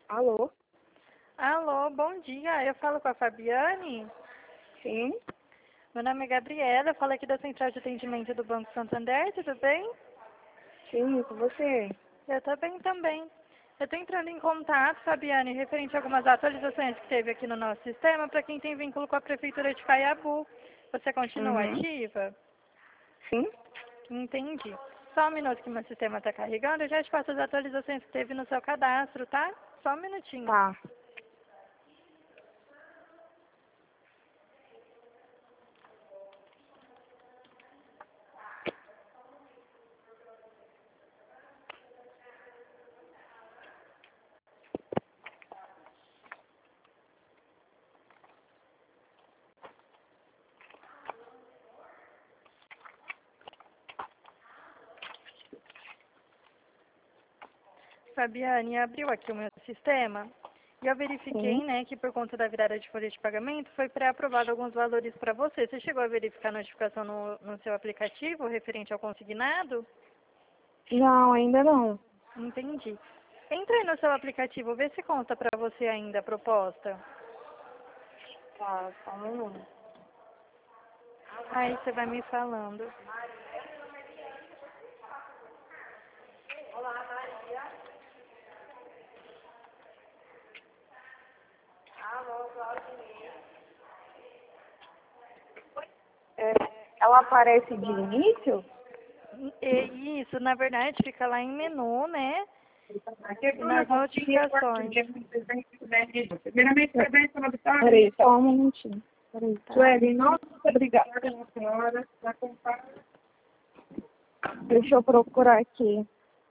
Alô? Alô, bom dia. Eu falo com a Fabiane. Sim? Meu nome é Gabriela, eu falo aqui da Central de Atendimento do Banco Santander, tudo bem? Sim, com você. Eu tô bem também. Eu estou entrando em contato, Fabiane, referente a algumas atualizações que teve aqui no nosso sistema para quem tem vínculo com a Prefeitura de Caiabu. Você continua Uhum. ativa? Sim? Entendi. Só um minuto que meu sistema está carregando, eu já te passo as atualizações que teve no seu cadastro, tá? Só um minutinho. Tá. Fabiane, abriu aqui o meu sistema e eu verifiquei, Sim. né, que por conta da virada de folha de pagamento foi pré-aprovado alguns valores para você. Você chegou a verificar a notificação no seu aplicativo referente ao consignado? Não, ainda não. Entendi. Entra aí no seu aplicativo, vê se conta para você ainda a proposta. Tá, só um minuto. Aí você vai me falando. É, ela aparece de início? E isso, na verdade, fica lá em menu, né? E nas notificações. Peraí, só um minutinho. Peraí. Tá. Sueli, nossa, obrigada pela senhora. Deixa eu procurar aqui.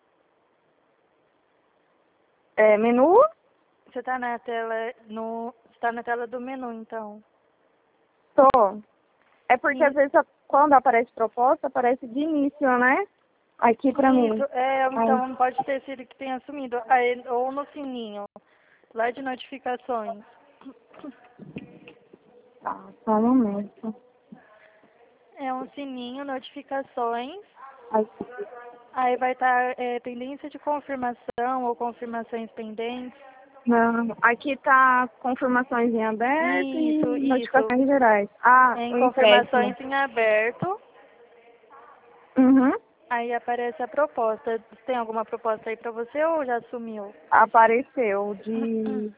Menu? Você tá na tela você tá na tela do menu, então. Tô. É porque às E- vezes quando aparece proposta, aparece de início, né? Aqui pra mim. Isso, Aí, então pode ter sido que tenha sumido. Aí, ou no sininho, lá de notificações. tá, só um momento. É um sininho, notificações. Aqui. Aí vai estar pendência de confirmação ou confirmações pendentes. Não, aqui tá confirmações em aberto Isso, e isso. notificações gerais. Ah, Em o empréstimo. confirmações em aberto. Uhum. Aí aparece a proposta. Tem alguma proposta aí pra você ou já sumiu? Apareceu de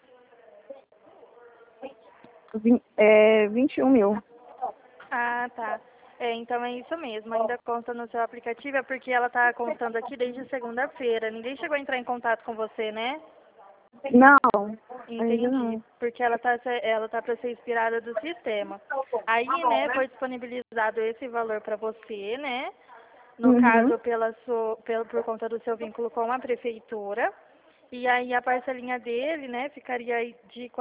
21 mil. Ah, tá. Então é isso mesmo. Ainda consta no seu aplicativo, é porque ela tá constando aqui desde segunda-feira. Ninguém chegou a entrar em contato com você, né? Não, ainda Entendi. não. Porque ela tá para ser inspirada do sistema. Aí, né, foi disponibilizado esse valor para você, né? No Uhum. caso, por conta do seu vínculo com a prefeitura. E aí a parcelinha dele, né, ficaria aí de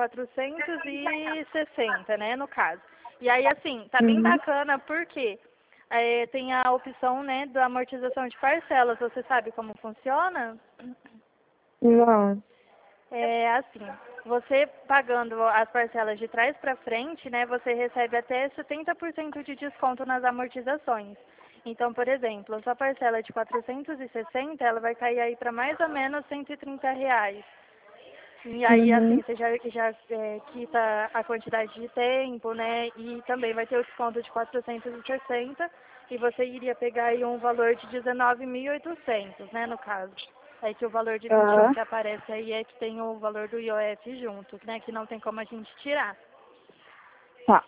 460, né, no caso. E aí, assim, tá bem Uhum. bacana porque tem a opção, né, da amortização de parcelas. Você sabe como funciona? Não. É assim, você pagando as parcelas de trás para frente, né, você recebe até 70% de desconto nas amortizações. Então, por exemplo, a sua parcela de 460, ela vai cair aí para mais ou menos R$ 130. E aí, Uhum. assim, você já quita a quantidade de tempo, né, e também vai ter o desconto de 460 e você iria pegar aí um valor de 19.800, né, no caso. É que o valor de 21 Ah, que aparece aí é que tem o valor do IOF junto, né? Que não tem como a gente tirar. tá.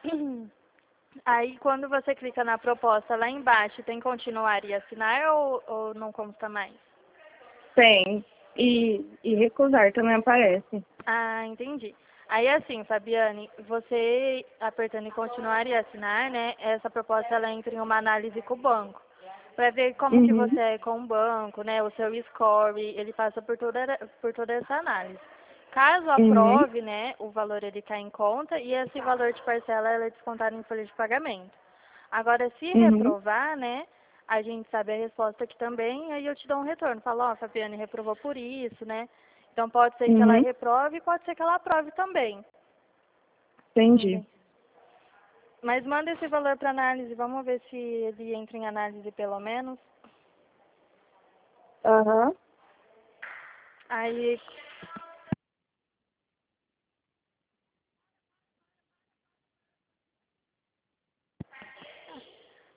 Aí quando você clica na proposta lá embaixo, tem continuar e assinar ou não consta mais? Tem. E recusar também aparece. Ah, entendi. Aí assim, Fabiane, você apertando em continuar e assinar, né? Essa proposta ela entra em uma análise com o banco. Para ver como que Uhum. você é com o banco, né? O seu score, ele passa por toda essa análise. Caso Uhum. aprove, né, o valor ele cai em conta e esse valor de parcela ela é descontado em folha de pagamento. Agora, se Uhum. reprovar, né, a gente sabe a resposta aqui também, aí eu te dou um retorno. Falo, ó, Fabiane reprovou por isso, né? Então pode ser que ela Uhum. reprove e pode ser que ela aprove também. Entendi. Entende? Mas manda esse valor para análise, vamos ver se ele entra em análise pelo menos. Aham. Aí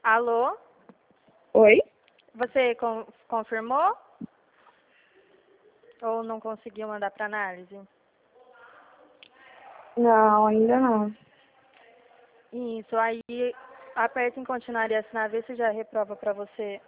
Alô? Oi? Você confirmou? Ou não conseguiu mandar para análise? Não, ainda não. Isso, aí aperta em continuar e assinar, vê se já reprova para você.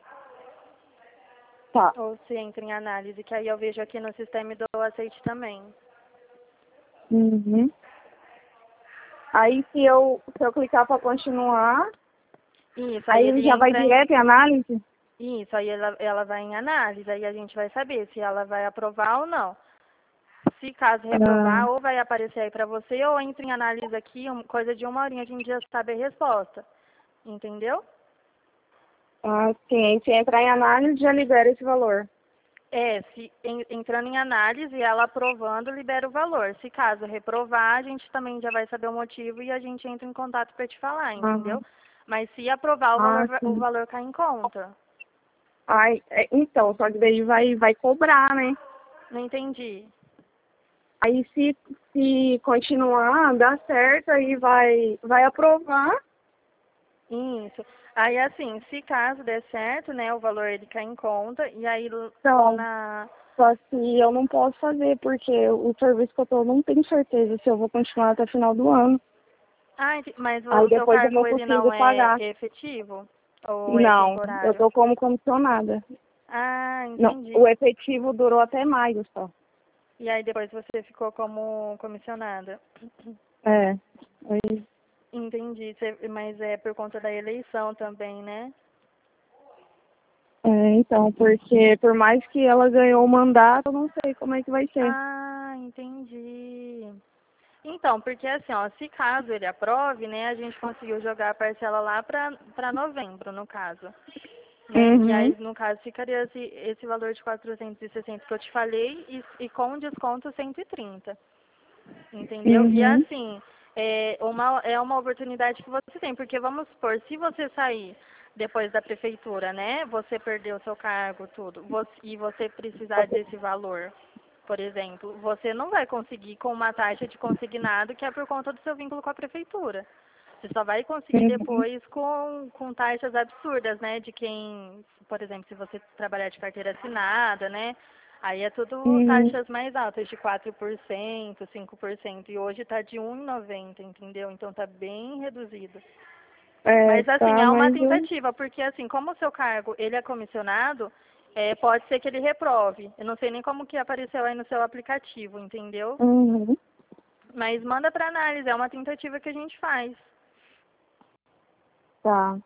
Tá. Ou se entra em análise, que aí eu vejo aqui no sistema e dou aceite também. Uhum. Aí se eu clicar para continuar, Isso, aí aí ele já vai entra em... direto em análise? Isso, aí ela vai em análise, aí a gente vai saber se ela vai aprovar ou não. Se caso Ah, reprovar, ou vai aparecer aí para você, ou entra em análise aqui, coisa de 1 horinha, a gente já sabe a resposta. Entendeu? sim. Aí se entrar em análise, já libera esse valor. Se entrando em análise, ela aprovando, libera o valor. Se caso reprovar, a gente também já vai saber o motivo e a gente entra em contato para te falar, Aham. entendeu? Mas se aprovar, o Sim. valor cai em conta. Então, só que daí vai cobrar, né? Não entendi. Aí se continuar, dá certo, aí vai aprovar. Isso. Aí, assim, se caso der certo, né, o valor ele cai em conta, e aí Então, na... só que eu não posso fazer, porque o serviço que eu tô, não tenho certeza se eu vou continuar até o final do ano. Mas Aí o seu depois eu cargo, não ele consigo não é pagar. efetivo? Ou é Não, eu temporário? tô como comissionada. Não, Entendi. o efetivo durou até maio só. E aí depois você ficou como comissionada. É. Aí, Entendi, mas é por conta da eleição também, né? então, porque por mais que ela ganhou o mandato, eu não sei como é que vai ser. Entendi. Então, porque assim, ó, se caso ele aprove, né, a gente conseguiu jogar a parcela lá para novembro, no caso. Né? E Uhum, aí, no caso, ficaria esse valor de 460 que eu te falei e com desconto 130. Entendeu? E uhum, assim, é uma oportunidade que você tem, porque vamos supor, se você sair depois da prefeitura, né, você perdeu o seu cargo, tudo, e você precisar desse valor, por exemplo, você não vai conseguir com uma taxa de consignado que é por conta do seu vínculo com a prefeitura. Você só vai conseguir uhum, depois com taxas absurdas, né, de quem, por exemplo, se você trabalhar de carteira assinada, né, aí é tudo uhum. taxas mais altas, de 4%, 5%, e hoje está de 1,90, entendeu? Então está bem reduzido. Mas assim, Tá, é uma mas eu... tentativa, porque assim, como o seu cargo, ele é comissionado, pode ser que ele reprove. Eu não sei nem como que apareceu aí no seu aplicativo, entendeu? Uhum, Mas manda para análise, é uma tentativa que a gente faz. tá.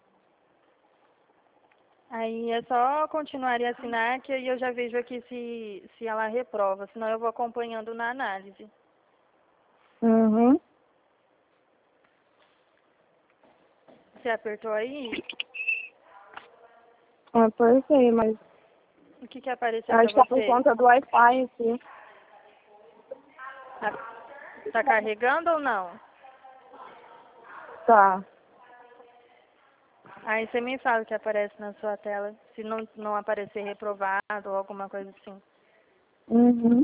Aí é só continuar e assinar, que aí eu já vejo aqui se ela reprova, senão eu vou acompanhando na análise. Uhum. Você apertou aí? Apertei, mas O que apareceu acho para que tá por você? conta do Wi-Fi aqui. Tá, tá carregando ou não? Tá. Aí você me fala o que aparece na sua tela, se não aparecer reprovado ou alguma coisa assim. Uhum.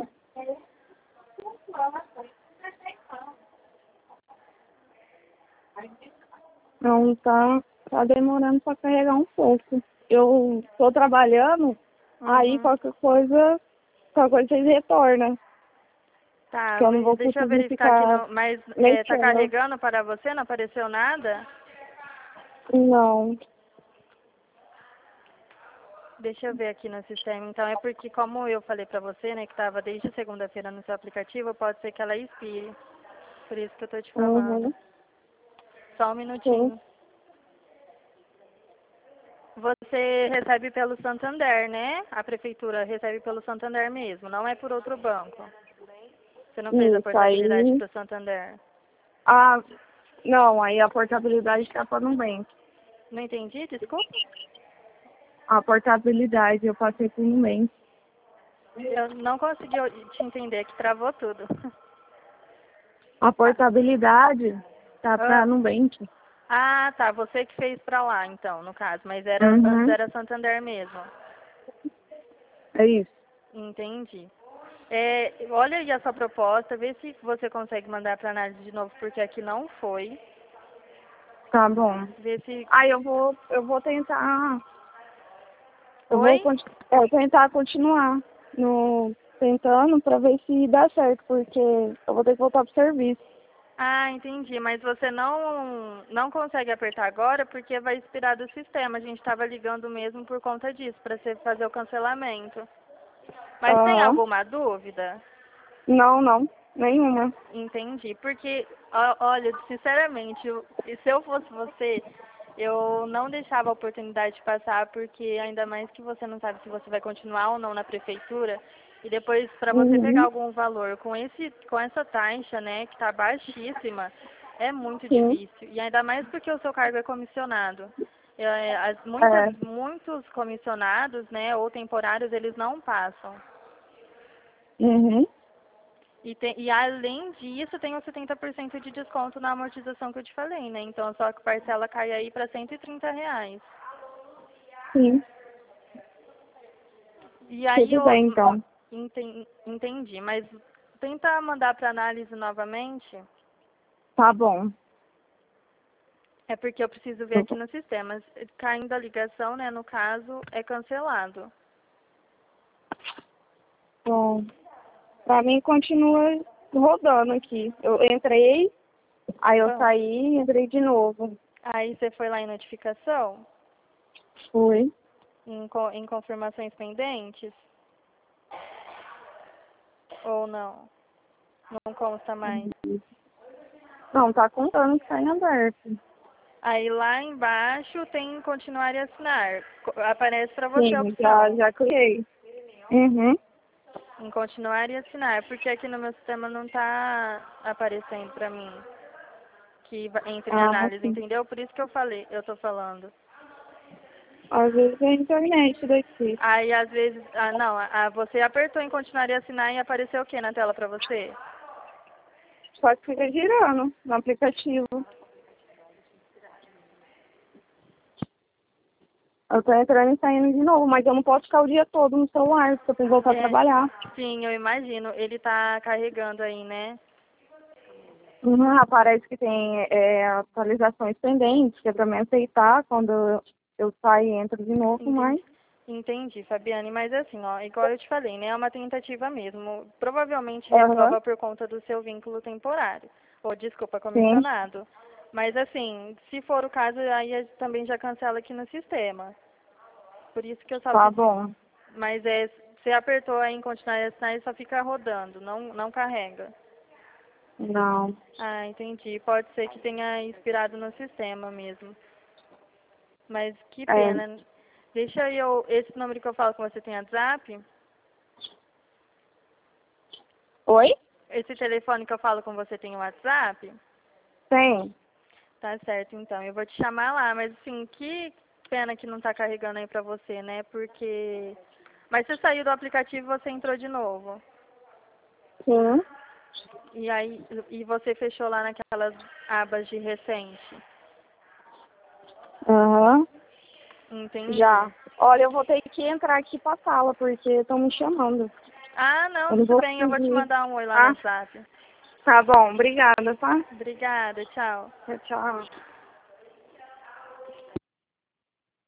Não, tá demorando para carregar um pouco. Eu tô trabalhando, aí Uhum. qualquer coisa vocês retornam. Tá, Que eu não vou deixa eu conseguir verificar aqui, ficar mas tá mexendo. carregando para você? Não apareceu nada? Não. Deixa eu ver aqui no sistema. Então é porque, como eu falei pra você, né, que estava desde segunda-feira no seu aplicativo, pode ser que ela expire. Por isso que eu tô te falando. Uhum. Só um Sim. minutinho. Você recebe pelo Santander, né? A prefeitura recebe pelo Santander mesmo, não é por outro banco. Você não fez a Isso portabilidade aí. para o Santander. Ah, não, aí a portabilidade tá para Nubank. Não entendi, desculpa. A portabilidade eu passei por Nubank. Eu não consegui te entender, que travou tudo. A Ah, portabilidade tá para ah. Nubank. Tá. Você que fez pra lá, então, no caso. Mas antes Uhum. era Santander mesmo. É isso. Entendi. Olha aí a sua proposta, vê se você consegue mandar para análise de novo, porque aqui não foi. Tá bom. Ver se... Aí eu vou tentar. Oi? Tentar continuar tentando pra ver se dá certo, porque eu vou ter que voltar pro serviço. Ah, entendi. Mas você não consegue apertar agora porque vai expirar do sistema. A gente estava ligando mesmo por conta disso, para você fazer o cancelamento. Mas tem Aham. alguma dúvida? Não, nenhuma. Entendi. Porque, olha, sinceramente, se eu fosse você, eu não deixava a oportunidade de passar, porque ainda mais que você não sabe se você vai continuar ou não na prefeitura. E depois, para você pegar Uhum. algum valor com essa taxa, né, que está baixíssima, é muito Sim. difícil. E ainda mais porque o seu cargo é comissionado. É. Muitos comissionados, né, ou temporários, eles não passam. Uhum. E além disso, tem os 70% de desconto na amortização que eu te falei, né? Então, só que a parcela cai aí para R$ 130. Sim. E aí, Tudo bem, então. entendi, mas tenta mandar para análise novamente, Tá bom. é porque eu preciso ver aqui no sistema. Caindo a ligação, né, no caso, é cancelado. Bom, pra mim continua rodando aqui. Eu entrei, aí eu Ah, saí e entrei de novo. aí você foi lá em notificação, Fui. em confirmações pendentes, ou não? Não consta mais. Não, tá contando que tá em aberto. Aí lá embaixo tem continuar e assinar. Aparece para você a Sim, opção já criei. Uhum. em continuar e assinar, porque aqui no meu sistema não está aparecendo para mim que entre em Ah, análise, sim. entendeu? Por isso que eu tô falando. Às vezes é a internet daqui. Aí às vezes, não, você apertou em continuar e assinar e apareceu o que na tela para você? Só que fica girando no aplicativo. Eu tô entrando e saindo de novo, mas eu não posso ficar o dia todo no celular, porque eu tenho que voltar a É, trabalhar. sim, eu imagino. Ele tá carregando aí, né? Uhum, aparece que tem atualizações pendentes, que é pra me aceitar quando eu saio e entro de novo, Entendi. mas... Entendi, Fabiane, mas assim, ó, igual eu te falei, né, é uma tentativa mesmo. Provavelmente Aham, reprova por conta do seu vínculo temporário, ou desculpa, sim, comissionado. Mas assim, se for o caso, aí também já cancela aqui no sistema. Por isso que eu só tá pedi. bom. Mas você apertou aí em continuar a assinar e só fica rodando, não carrega. Não, Ah, entendi. Pode ser que tenha expirado no sistema mesmo. Mas que é... pena. Deixa esse número que eu falo com você tem WhatsApp? Oi? Esse telefone que eu falo com você tem WhatsApp? Tem. Tá certo, então. Eu vou te chamar lá, mas assim, que pena que não tá carregando aí pra você, né? Porque... Mas você saiu do aplicativo e você entrou de novo. Sim. E aí, você fechou lá naquelas abas de recente. Aham. Entendi. Já. Olha, eu vou ter que entrar aqui pra sala, porque estão me chamando. Ah, não, Eu não tudo vou bem. Eu vou te conseguir. mandar um oi lá no Tá? WhatsApp. Tá bom, obrigada, tá? Obrigada, tchau. Tchau.